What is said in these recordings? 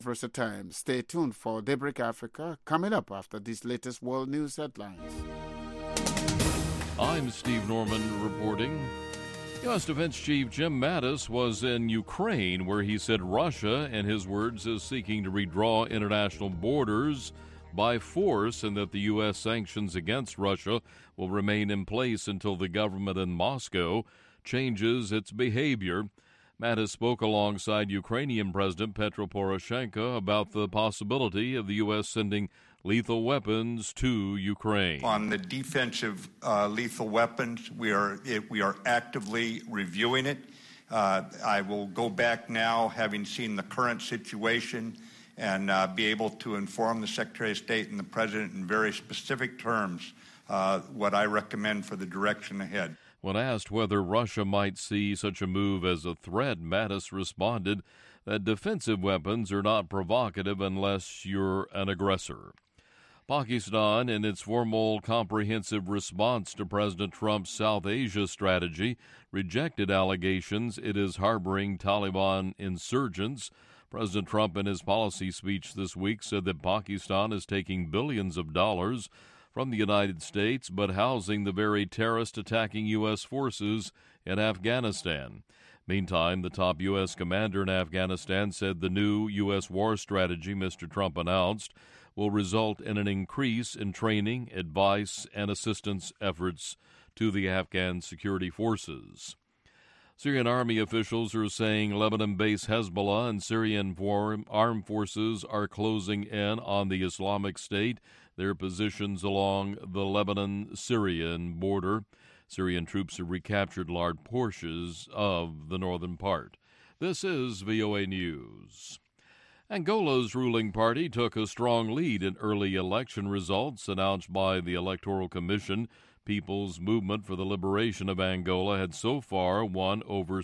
Versa Times. Stay tuned for Daybreak Africa coming up after these latest world news headlines. I'm Steve Norman reporting. U.S. Defense Chief Jim Mattis was in Ukraine, where he said Russia, in his words, is seeking to redraw international borders by force, and that the U.S. sanctions against Russia will remain in place until the government in Moscow changes its behavior. Mattis spoke alongside Ukrainian President Petro Poroshenko about the possibility of the U.S. sending lethal weapons to Ukraine. On the defensive lethal weapons, we are actively reviewing it. I will go back now, having seen the current situation, and be able to inform the Secretary of State and the President in very specific terms what I recommend for the direction ahead. When asked whether Russia might see such a move as a threat, Mattis responded that defensive weapons are not provocative unless you're an aggressor. Pakistan, in its formal comprehensive response to President Trump's South Asia strategy, rejected allegations it is harboring Taliban insurgents. President Trump, in his policy speech this week, said that Pakistan is taking billions of dollars from the United States, but housing the very terrorist attacking U.S. forces in Afghanistan. Meantime, the top U.S. commander in Afghanistan said the new U.S. war strategy Mr. Trump announced will result in an increase in training, advice, and assistance efforts to the Afghan security forces. Syrian army officials are saying Lebanon-based Hezbollah and Syrian armed forces are closing in on the Islamic State, their positions along the Lebanon-Syrian border. Syrian troops have recaptured large portions of the northern part. This is VOA News. Angola's ruling party took a strong lead in early election results announced by the Electoral Commission. People's Movement for the Liberation of Angola had so far won over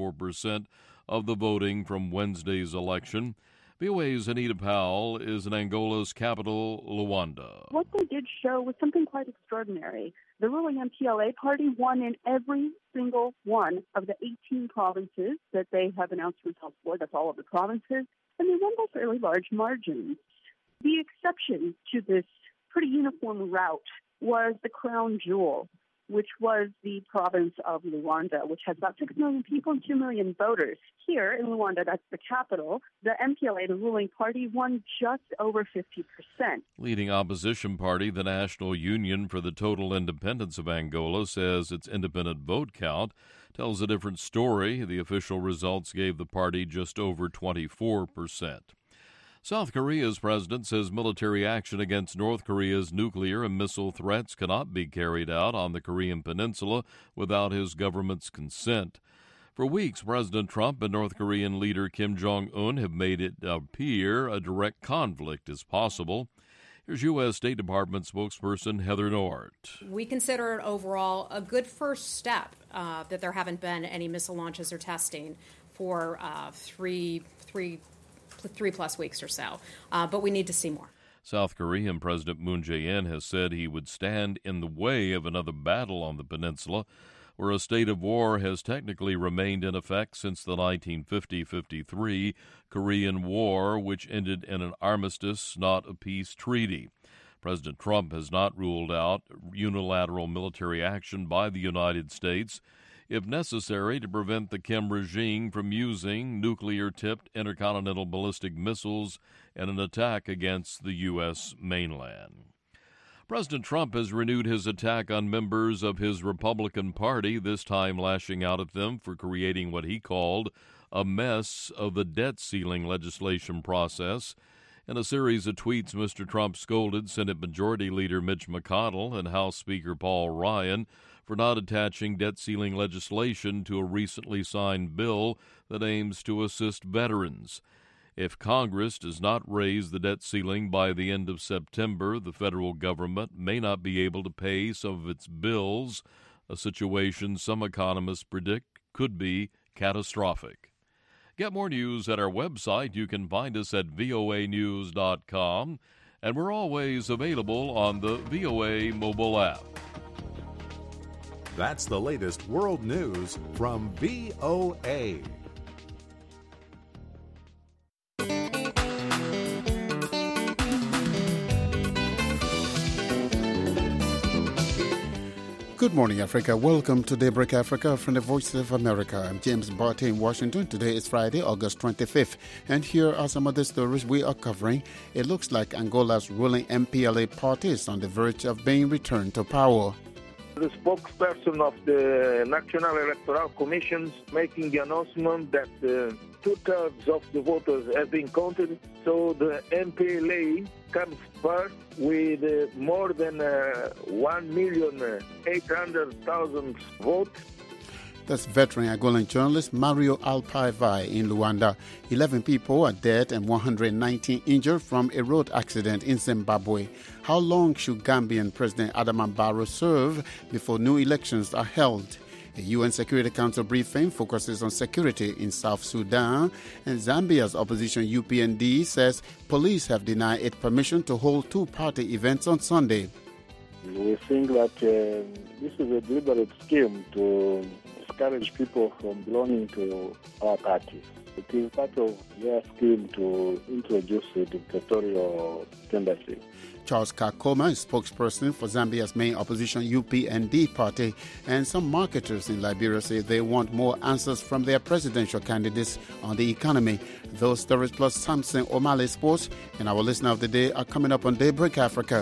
64% of the voting from Wednesday's election. VOA's Anita Powell is in Angola's capital, Luanda. What they did show was something quite extraordinary. The ruling MPLA party won in every single one of the 18 provinces that they have announced results for. That's all of the provinces. And they won by fairly large margins. The exception to this pretty uniform rout was the crown jewel, which was the province of Luanda, which has about 6 million people and 2 million voters. Here in Luanda, that's the capital, the MPLA, the ruling party, won just over 50%. Leading opposition party, the National Union for the Total Independence of Angola, says its independent vote count tells a different story. The official results gave the party just over 24%. South Korea's president says military action against North Korea's nuclear and missile threats cannot be carried out on the Korean peninsula without his government's consent. For weeks, President Trump and North Korean leader Kim Jong-un have made it appear a direct conflict is possible. Here's U.S. State Department spokesperson Heather Nauert. We consider it overall a good first step that there haven't been any missile launches or testing for three plus weeks or so, but we need to see more. South Korean President Moon Jae-in has said he would stand in the way of another battle on the peninsula, where a state of war has technically remained in effect since the 1950-53 Korean War, which ended in an armistice, not a peace treaty. President Trump has not ruled out unilateral military action by the United States, if necessary, to prevent the Kim regime from using nuclear-tipped intercontinental ballistic missiles in an attack against the U.S. mainland. President Trump has renewed his attack on members of his Republican Party, this time lashing out at them for creating what he called a mess of the debt ceiling legislation process. In a series of tweets, Mr. Trump scolded Senate Majority Leader Mitch McConnell and House Speaker Paul Ryan for not attaching debt ceiling legislation to a recently signed bill that aims to assist veterans. If Congress does not raise the debt ceiling by the end of September, the federal government may not be able to pay some of its bills, a situation some economists predict could be catastrophic. Get more news at our website. You can find us at voanews.com, and we're always available on the VOA mobile app. That's the latest world news from VOA. Good morning, Africa. Welcome to Daybreak Africa from the Voice of America. I'm James Barty in Washington. Today is Friday, August 25th. And here are some of the stories we are covering. It looks like Angola's ruling MPLA party is on the verge of being returned to power. The spokesperson of the National Electoral Commission making the announcement that two-thirds of the voters have been counted, so the MPLA comes first with more than 1,800,000 votes. That's veteran Angolan journalist Mario Alpaivai in Luanda. 11 people are dead and 119 injured from a road accident in Zimbabwe. How long should Gambian President Adama Barrow serve before new elections are held? A UN Security Council briefing focuses on security in South Sudan, and Zambia's opposition UPND says police have denied it permission to hold two-party events on Sunday. We think that this is a deliberate scheme to discourage people from belonging to our party. It is part of their scheme to introduce a dictatorial tendency. Charles Kakoma is spokesperson for Zambia's main opposition UPND party, and some marketers in Liberia say they want more answers from their presidential candidates on the economy. Those stories plus Samson O'Malley Sports and our listener of the day are coming up on Daybreak Africa.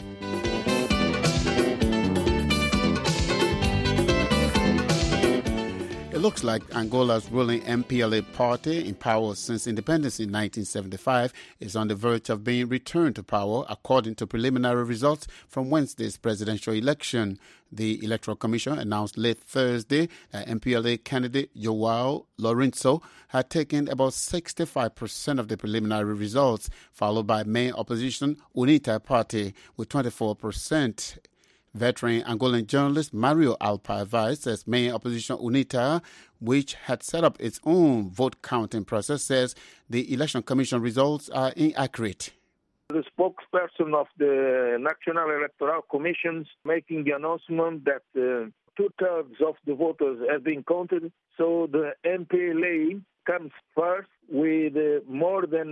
It looks like Angola's ruling MPLA party, in power since independence in 1975, is on the verge of being returned to power, according to preliminary results from Wednesday's presidential election. The Electoral Commission announced late Thursday that MPLA candidate Joao Lourenço had taken about 65% of the preliminary results, followed by main opposition UNITA party with 24%. Veteran Angolan journalist Mario Alpaivai says main opposition UNITA, which had set up its own vote counting process, says the Election Commission results are inaccurate. The spokesperson of the National Electoral Commission making the announcement that two-thirds of the voters have been counted, so the MPLA comes first with more than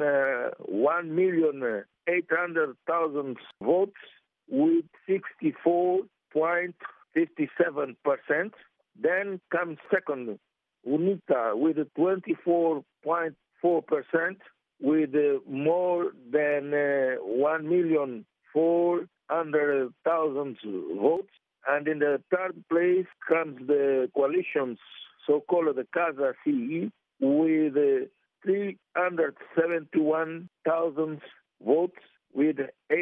1,800,000 votes, with 64.57%. Then comes second, UNITA, with 24.4%, with more than 1,400,000 votes. And in the third place comes the coalition's so-called the Casa CE, with 371,000 votes, with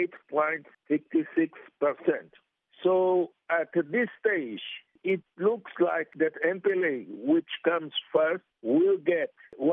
8.56%. So at this stage, it looks like that MPLA, which comes first, will get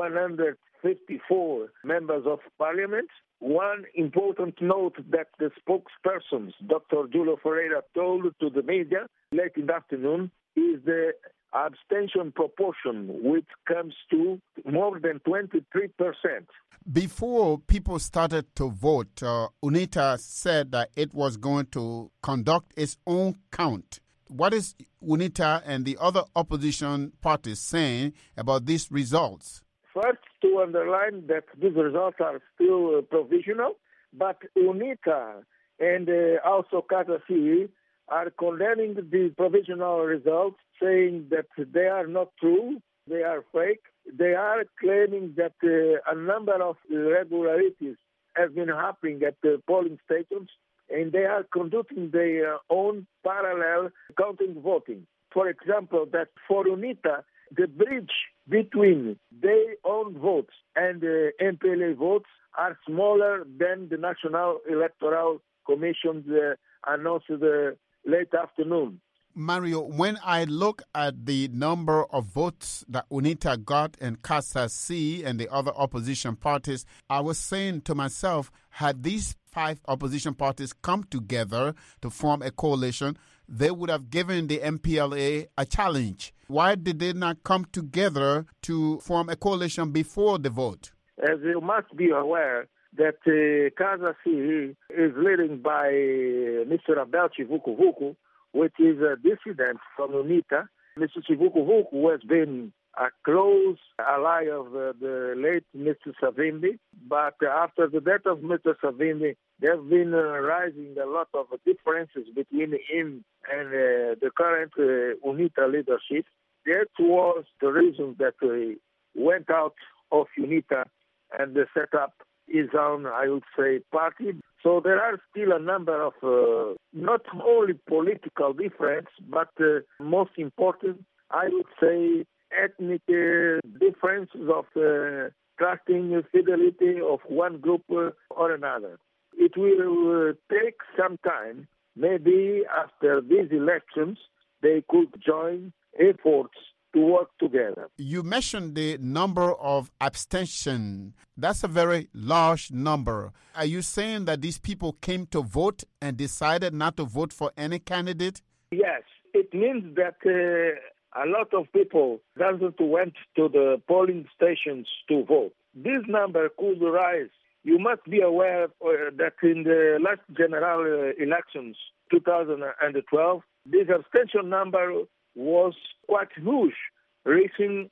154 members of parliament. One important note that the spokespersons, Dr. Julio Ferreira, told to the media late in the afternoon is the abstention proportion, which comes to more than 23%. Before people started to vote, UNITA said that it was going to conduct its own count. What is UNITA and the other opposition parties saying about these results? First, to underline that these results are still provisional, but UNITA and also Casa CE are condemning the provisional results, saying that they are not true, they are fake. They are claiming that a number of irregularities have been happening at the polling stations, and they are conducting their own parallel counting voting. For example, that for UNITA, the bridge between their own votes and the MPLA votes are smaller than the National Electoral Commission announced late afternoon. Mario, when I look at the number of votes that UNITA got and Casa C and the other opposition parties, I was saying to myself, had these 5 opposition parties come together to form a coalition, they would have given the MPLA a challenge. Why did they not come together to form a coalition before the vote? As you must be aware, that Casa C is led by Mr. Abel Chivuku, which is a dissident from UNITA. Mr. Chivuku, who has been a close ally of the late Mr. Savimbi. But after the death of Mr. Savimbi, there have been rising a lot of differences between him and the current UNITA leadership. That was the reason that he went out of UNITA and set up his own, I would say, party. So there are still a number of not only political difference, but most important, I would say, ethnic differences of trusting fidelity of one group or another. It will take some time. Maybe after these elections, they could join efforts to work together. You mentioned the number of abstention. That's a very large number. Are you saying that these people came to vote and decided not to vote for any candidate? Yes, it means that a lot of people doesn't went to the polling stations to vote. This number could rise. You must be aware that in the last general elections, 2012, this abstention number was quite huge, reaching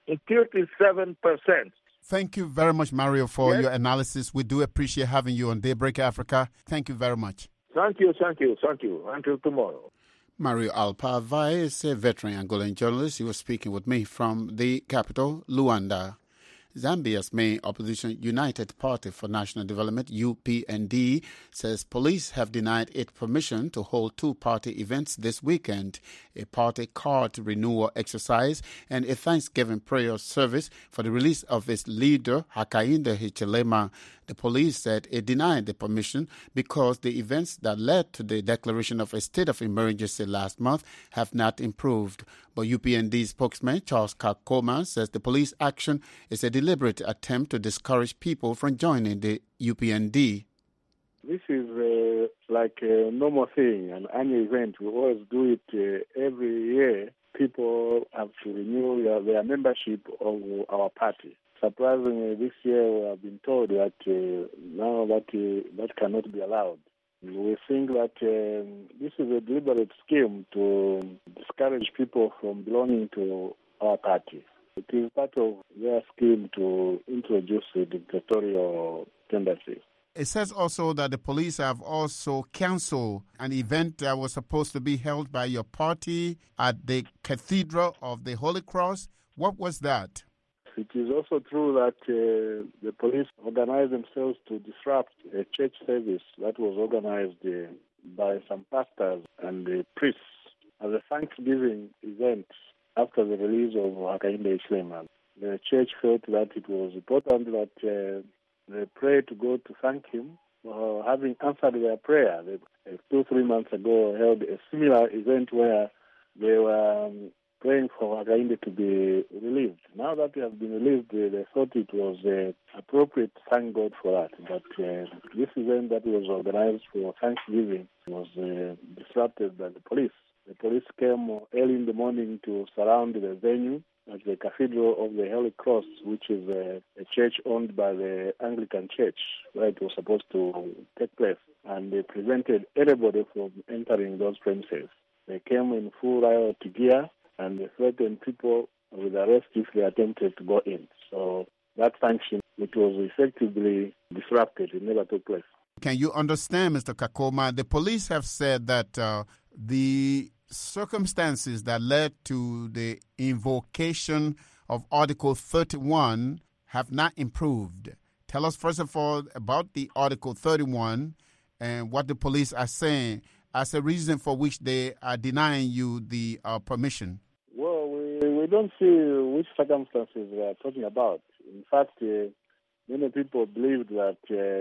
37%. Thank you very much, Mario, for your analysis. We do appreciate having you on Daybreak Africa. Thank you very much. Thank you. Until tomorrow. Mario Alpava is a veteran Angolan journalist. He was speaking with me from the capital, Luanda. Zambia's main opposition United Party for National Development, UPND, says police have denied it permission to hold two party events this weekend, a party card renewal exercise and a Thanksgiving prayer service for the release of its leader, Hakainde Hichilema. The police said it denied the permission because the events that led to the declaration of a state of emergency last month have not improved. But UPND spokesman Charles Kakoma says the police action is a deliberate attempt to discourage people from joining the UPND. This is like a normal thing, an annual event. We always do it every year. People have to renew their membership of our party. Surprisingly, this year we have been told that now that cannot be allowed. We think that this is a deliberate scheme to discourage people from belonging to our party. It is part of their scheme to introduce a dictatorial tendency. It says also that the police have also canceled an event that was supposed to be held by your party at the Cathedral of the Holy Cross. What was that? It is also true that the police organized themselves to disrupt a church service that was organized by some pastors and priests as a Thanksgiving event after the release of Hakainde Hichilema. The church felt that it was important that they pray to God to thank him for having answered their prayer. They 2-3 months ago held a similar event where they were praying for Hakainde to be released. Now that he has been released, they thought it was appropriate to thank God for that. But this event that was organized for Thanksgiving was disrupted by the police. The police came early in the morning to surround the venue at the Cathedral of the Holy Cross, which is a church owned by the Anglican Church, where it was supposed to take place. And they prevented anybody from entering those premises. They came in full riot gear and they threatened people with arrest if they attempted to go in. So that function, which was effectively disrupted, it never took place. Can you understand, Mr. Kakoma? The police have said that the circumstances that led to the invocation of Article 31 have not improved. Tell us, first of all, about the Article 31 and what the police are saying as a reason for which they are denying you the permission. Well, we don't see which circumstances we are talking about. In fact, many people believe that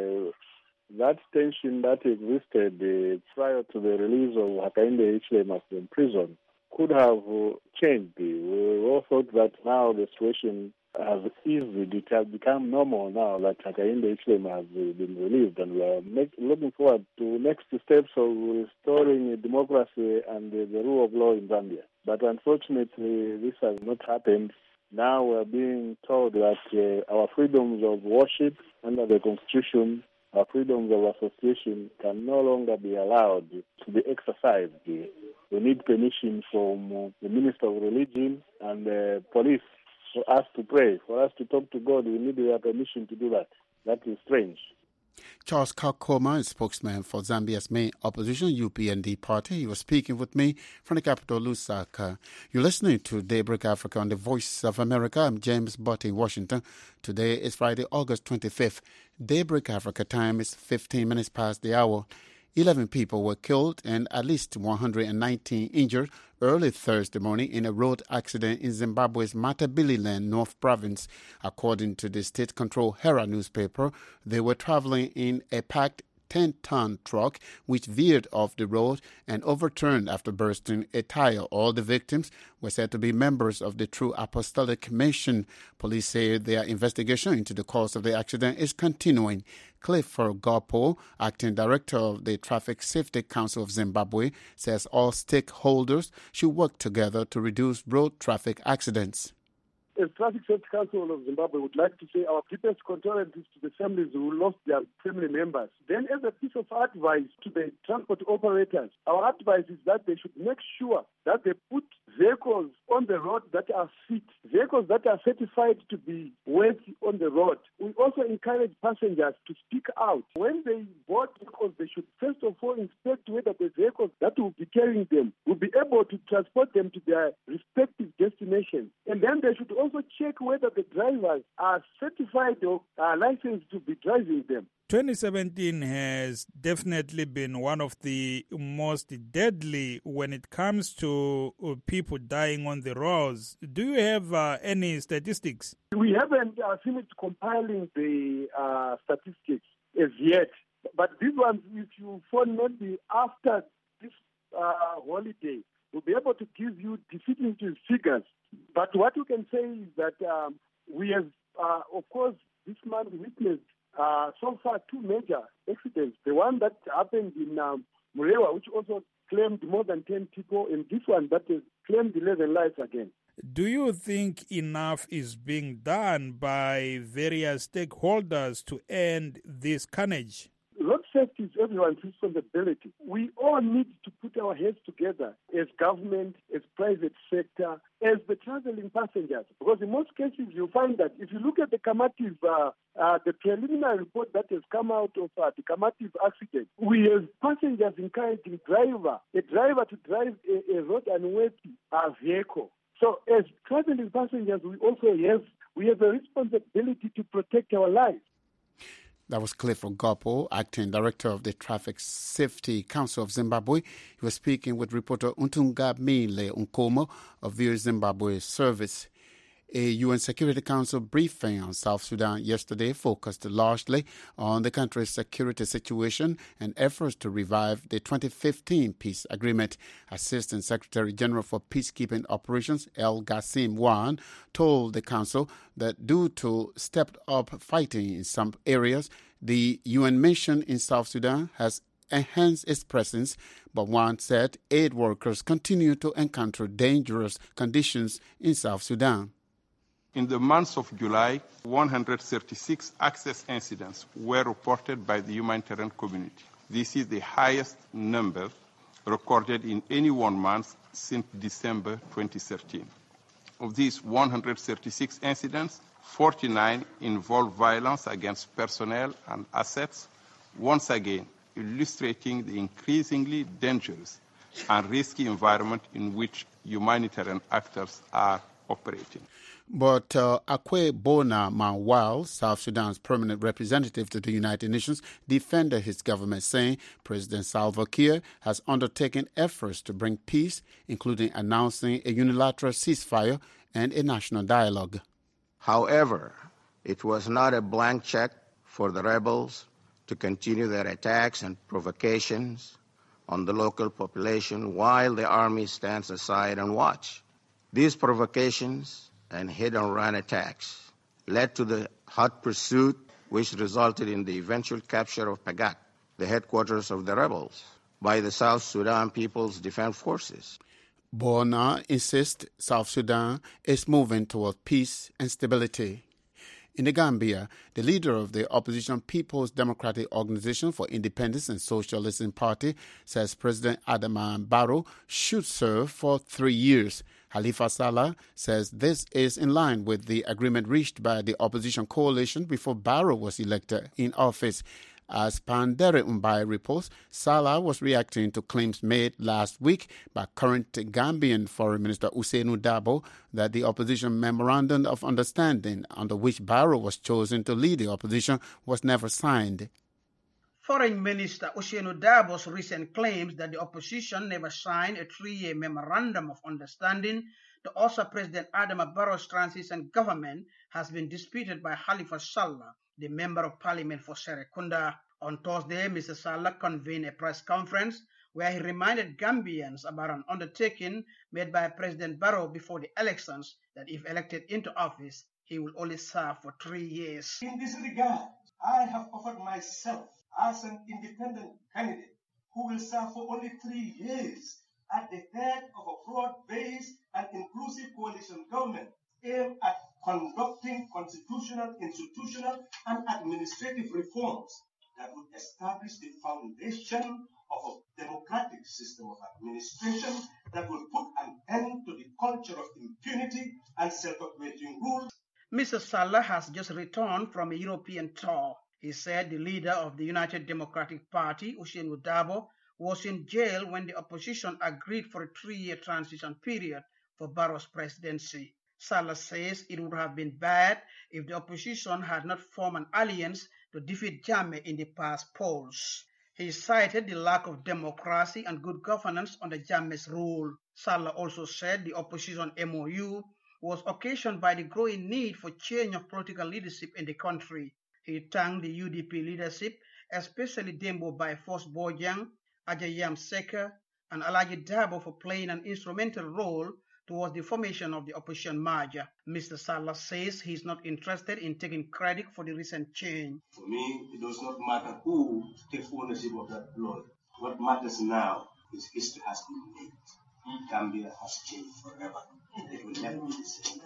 that tension that existed prior to the release of Hakainde Hichilema from prison could have changed. We all thought that now the situation has eased. It has become normal now that Hakainde Hichilema has been released, and we are looking forward to next steps of restoring democracy and the rule of law in Zambia. But unfortunately, this has not happened. Now we are being told that our freedoms of worship under the Constitution, our freedoms of association can no longer be allowed to be exercised. We need permission from the Minister of Religion and the police for us to pray, for us to talk to God. We need their permission to do that. That is strange. Charles Kakoma is spokesman for Zambia's main opposition, UPND party. He was speaking with me from the capital, Lusaka. You're listening to Daybreak Africa on the Voice of America. I'm James Butt in Washington. Today is Friday, August 25th. Daybreak Africa time is 15 minutes past the hour. 11 people were killed and at least 119 injured early Thursday morning in a road accident in Zimbabwe's Matabeleland North Province. According to the state-controlled Herald newspaper, they were traveling in a packed 10-ton truck which veered off the road and overturned after bursting a tire. All the victims were said to be members of the True Apostolic Mission. Police say their investigation into the cause of the accident is continuing. Clifford Gopo, acting director of the Traffic Safety Council of Zimbabwe, says all stakeholders should work together to reduce road traffic accidents. As Traffic Safety Council of Zimbabwe would like to say our deepest condolences to the families who lost their family members. Then as a piece of advice to the transport operators, our advice is that they should make sure that they put vehicles on the road that are fit, vehicles that are certified to be worthy on the road. We also encourage passengers to speak out. When they board vehicles, they should first of all inspect whether the vehicles that will be carrying them will be able to transport them to their respective destinations. And then they should also check whether the drivers are certified or are licensed to be driving them. 2017 has definitely been one of the most deadly when it comes to people dying on the roads. Do you have any statistics? We haven't finished compiling the statistics as yet. But these ones, if you phone maybe after this holiday, we'll be able to give you definitive figures. But what we can say is that we have, of course, this month witnessed so far two major accidents. The one that happened in Murewa, which also claimed more than 10 people, and this one that has claimed 11 lives again. Do you think enough is being done by various stakeholders to end this carnage? Road safety is everyone's responsibility. We all need to put our heads together as government, as private sector, as the traveling passengers. Because in most cases, you find that if you look at the Kamativ, the preliminary report that has come out of the Kamativ accident, we have passengers encouraging a driver to drive a road unworthy vehicle. So as traveling passengers, we have a responsibility to protect our lives. That was Clifford Gopo, acting director of the Traffic Safety Council of Zimbabwe. He was speaking with reporter Untungabile Unkomo of VOA Zimbabwe Service. A UN Security Council briefing on South Sudan yesterday focused largely on the country's security situation and efforts to revive the 2015 peace agreement. Assistant Secretary General for Peacekeeping Operations, El Gassim Wan, told the Council that due to stepped-up fighting in some areas, the UN mission in South Sudan has enhanced its presence, but Wan said aid workers continue to encounter dangerous conditions in South Sudan. In the month of July, 136 access incidents were reported by the humanitarian community. This is the highest number recorded in any 1 month since December 2013. Of these 136 incidents, 49 involve violence against personnel and assets, once again illustrating the increasingly dangerous and risky environment in which humanitarian actors are operating. But Akwe Bona Mawal, South Sudan's permanent representative to the United Nations, defended his government, saying President Salva Kiir has undertaken efforts to bring peace, including announcing a unilateral ceasefire and a national dialogue. However, it was not a blank check for the rebels to continue their attacks and provocations on the local population while the army stands aside and watch. These provocations and hit-and-run attacks led to the hot pursuit, which resulted in the eventual capture of Pagak, the headquarters of the rebels, by the South Sudan People's Defense Forces. Bona insists South Sudan is moving toward peace and stability. In the Gambia, the leader of the opposition People's Democratic Organization for Independence and Socialism Party says President Adama Barrow should serve for 3 years. Halifa Sallah says this is in line with the agreement reached by the opposition coalition before Barrow was elected in office. As Pandere Mbai reports, Sallah was reacting to claims made last week by current Gambian Foreign Minister Ousainou Darboe that the opposition memorandum of understanding under which Barrow was chosen to lead the opposition was never signed. Foreign Minister Ousainou Darboe's recent claims that the opposition never signed a 3-year memorandum of understanding to usher President Adama Barrow's transition government has been disputed by Halifa Sallah, the Member of Parliament for Serekunda. On Thursday, Mr. Sallah convened a press conference where he reminded Gambians about an undertaking made by President Barrow before the elections that if elected into office, he will only serve for 3 years. In this regard, I have offered myself as an independent candidate who will serve for only 3 years at the head of a broad-based and inclusive coalition government aimed at conducting constitutional, institutional, and administrative reforms that would establish the foundation of a democratic system of administration that will put an end to the culture of impunity and self-operating rule. Mr. Sallah has just returned from a European tour. He said the leader of the United Democratic Party, Ousainou Darboe, was in jail when the opposition agreed for a 3-year transition period for Barrow's presidency. Sallah says it would have been bad if the opposition had not formed an alliance to defeat Jammeh in the past polls. He cited the lack of democracy and good governance under Jammeh's rule. Sallah also said the opposition MOU was occasioned by the growing need for change of political leadership in the country. He thanked the UDP leadership, especially Dembo Bifos Bojang, Ajayam Seka, and Alaji Darboe for playing an instrumental role towards the formation of the opposition merger. Mr. Sallah says he is not interested in taking credit for the recent change. For me, it does not matter who takes ownership of that blood. What matters now is history has been made. Gambia has changed forever. It will never be the same.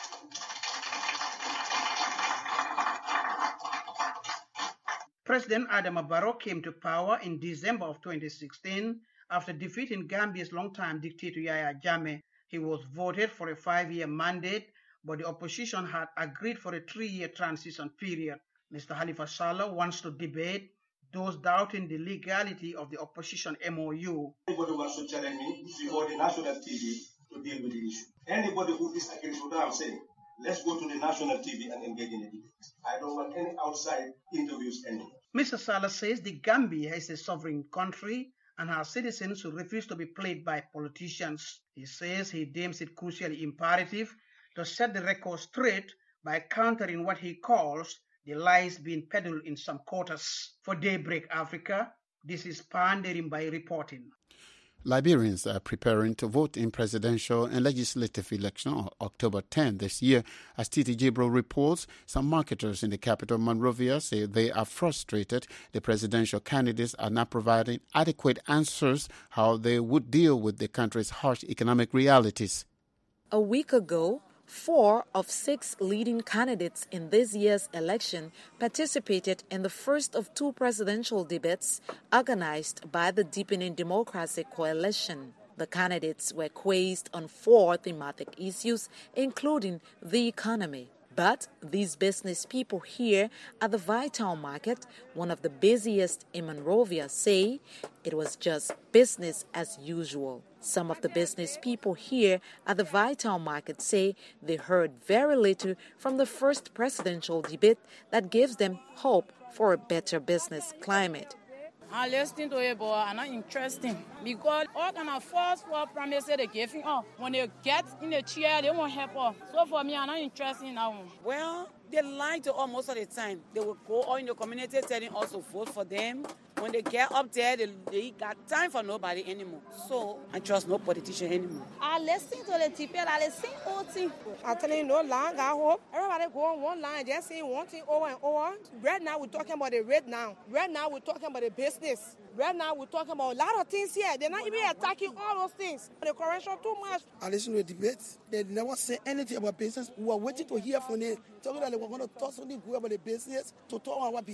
President Adama Barrow came to power in December of 2016 after defeating Gambia's longtime dictator Yahya Jammeh. He was voted for a 5-year mandate, but the opposition had agreed for a 3-year transition period. Mr. Halifa Sallah wants to debate those doubting the legality of the opposition MOU. Anybody wants to challenge me before the national TV to deal with the issue. Anybody who disagrees with what I'm saying, let's go to the national TV and engage in a debate. I don't want any outside interviews anymore. Mr. Sallah says the Gambia is a sovereign country and has citizens who refuse to be played by politicians. He says he deems it crucially imperative to set the record straight by countering what he calls the lies being peddled in some quarters. For Daybreak Africa, this is Pandere Mbai reporting. Liberians are preparing to vote in presidential and legislative election on October 10 this year. As Titi Jibril reports, some marketers in the capital Monrovia say they are frustrated the presidential candidates are not providing adequate answers how they would deal with the country's harsh economic realities. A week ago, 4 of 6 leading candidates in this year's election participated in the first of 2 presidential debates organized by the Deepening Democracy Coalition. The candidates were quizzed on 4 thematic issues, including the economy. But these business people here at the Vital Market, one of the busiest in Monrovia, say it was just business as usual. Some of the business people here at the Vital Market say they heard very little from the first presidential debate that gives them hope for a better business climate. I listening to it, but not interesting because all kind of false promises they giving up. When they get in the chair, they won't help us. So for me, I'm not interested in that one. Well, they lie to us most of the time. They will go on in the community telling us to vote for them. When they get up there, they got time for nobody anymore. So I trust no politician anymore. I listen to the people, I listen all things. I'm telling you, no line, I hope. Everybody go on one line, just saying one thing over and over. Right now, we're talking about the rate now. Right now, we're talking about the business. Right now, we're talking about a lot of things here. They're not even attacking all those things. The corruption too much. I listen to the debates. They never say anything about business. We are waiting to hear from them. Talking that they were going to talk something good about the business, to talk on our behalf.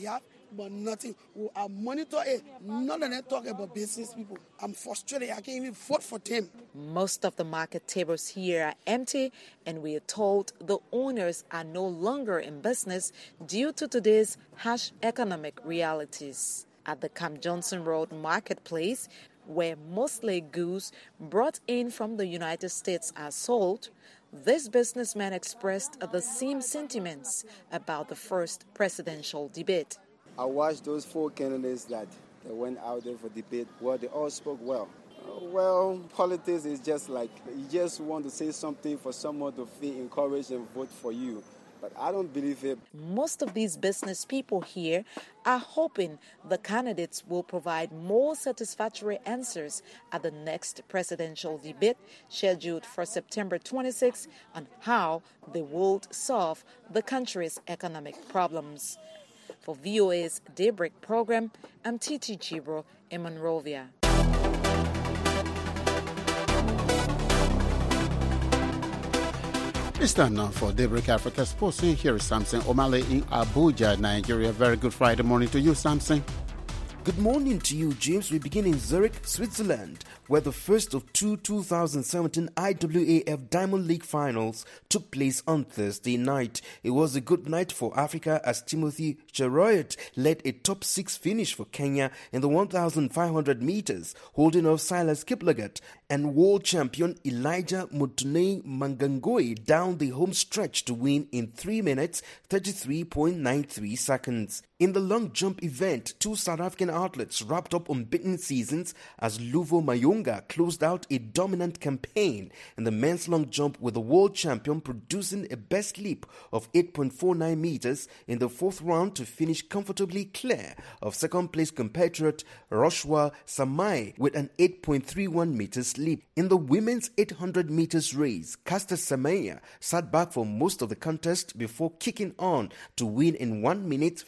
but nothing. I monitor it. None of them talk about business people. I'm frustrated. I can't even vote for them. Most of the market tables here are empty, and we are told the owners are no longer in business due to today's harsh economic realities. At the Camp Johnson Road Marketplace, where mostly goods brought in from the United States are sold, this businessman expressed the same sentiments about the first presidential debate. I watched those 4 candidates that went out there for debate. Well, they all spoke well. Well, politics is just like you just want to say something for someone to feel encouraged and vote for you. But I don't believe it. Most of these business people here are hoping the candidates will provide more satisfactory answers at the next presidential debate scheduled for September 26 on how they would solve the country's economic problems. For VOA's Daybreak program, I'm Titi Chibro in Monrovia. It's time now for Daybreak Africa Sports. Here is Samson Omale in Abuja, Nigeria. Very good Friday morning to you, Samson. Good morning to you, James. We begin in Zurich, Switzerland, where the first of 2017 IAAF Diamond League finals took place on Thursday night. It was a good night for Africa as Timothy Cheruiyot led a top 6 finish for Kenya in the 1,500 meters, holding off Silas Kiplagat and world champion Elijah Mutunei Mangangoi down the home stretch to win in 3 minutes 33.93 seconds. In the long jump event, 2 South African athletes wrapped up unbeaten seasons as Luvo Mayonga closed out a dominant campaign in the men's long jump with the world champion producing a best leap of 8.49 meters in the 4th round to finish comfortably clear of second-place compatriot Roshwa Samai with an 8.31 meters leap. In the women's 800 meters race, Caster Semenya sat back for most of the contest before kicking on to win in 1 minute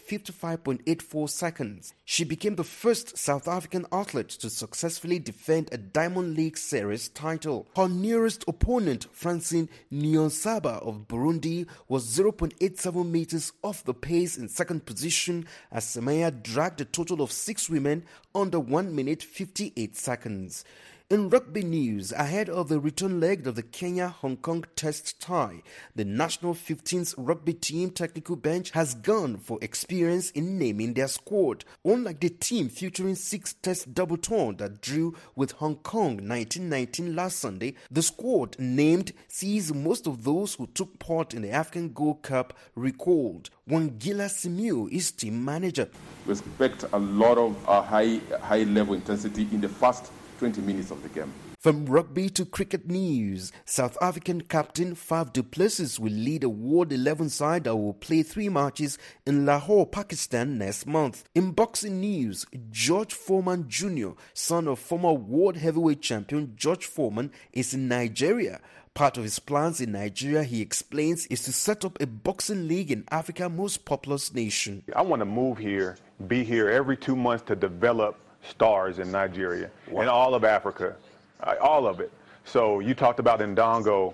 55.84 seconds. She became the first South African athlete to successfully defend a Diamond League Series title. Her nearest opponent, Francine Niyonsaba of Burundi, was 0.87 meters off the pace in second position as Semenya dragged a total of 6 women under 1 minute 58 seconds. In rugby news, ahead of the return leg of the Kenya-Hong Kong test tie, the national 15th rugby team technical bench has gone for experience in naming their squad. Unlike the team featuring 6 test double-turn that drew with Hong Kong 1919 last Sunday, the squad named sees most of those who took part in the African Gold Cup recalled. Wangila Simiu is team manager. We expect a lot of high-level intensity in the first 20 minutes of the game. From rugby to cricket news, South African captain Faf du Plessis will lead a World 11 side that will play 3 matches in Lahore, Pakistan next month. In boxing news, George Foreman Jr., son of former world heavyweight champion George Foreman, is in Nigeria. Part of his plans in Nigeria, he explains, is to set up a boxing league in Africa's most populous nation. I want to move here, be here every 2 months to develop stars in Nigeria and all of Africa, all of it. So you talked about Ndongo.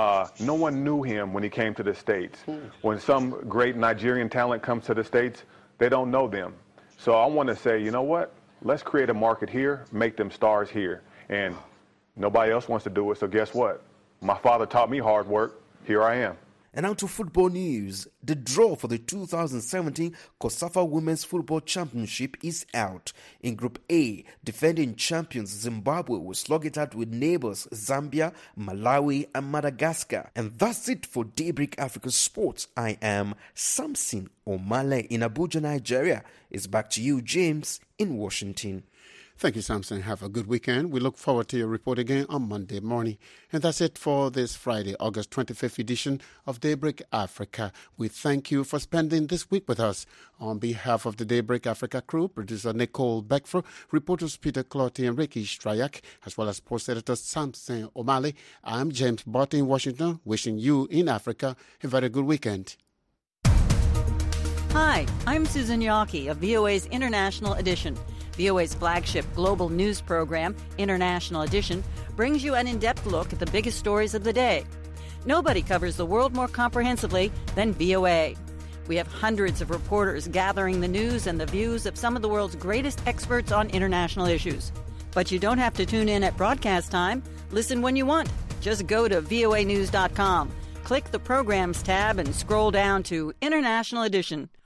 No one knew him when he came to the States. When some great Nigerian talent comes to the States, they don't know them. So I want to say, you know what? Let's create a market here, make them stars here. And nobody else wants to do it, so guess what? My father taught me hard work. Here I am. And now to football news. The draw for the 2017 COSAFA Women's Football Championship is out. In Group A, defending champions Zimbabwe will slug it out with neighbors Zambia, Malawi and Madagascar. And that's it for Daybreak Africa Sports. I am Samson Omale in Abuja, Nigeria. It's back to you, James, in Washington. Thank you, Samson. Have a good weekend. We look forward to your report again on Monday morning. And that's it for this Friday, August 25th edition of Daybreak Africa. We thank you for spending this week with us. On behalf of the Daybreak Africa crew, producer Nicole Beckford, reporters Peter Clotty and Ricky Strayak, as well as post editor Samson Omale, I'm James Barton in Washington, wishing you in Africa a very good weekend. Hi, I'm Susan Yawkey of VOA's International Edition. VOA's flagship global news program, International Edition, brings you an in-depth look at the biggest stories of the day. Nobody covers the world more comprehensively than VOA. We have hundreds of reporters gathering the news and the views of some of the world's greatest experts on international issues. But you don't have to tune in at broadcast time. Listen when you want. Just go to voanews.com, click the Programs tab, and scroll down to International Edition.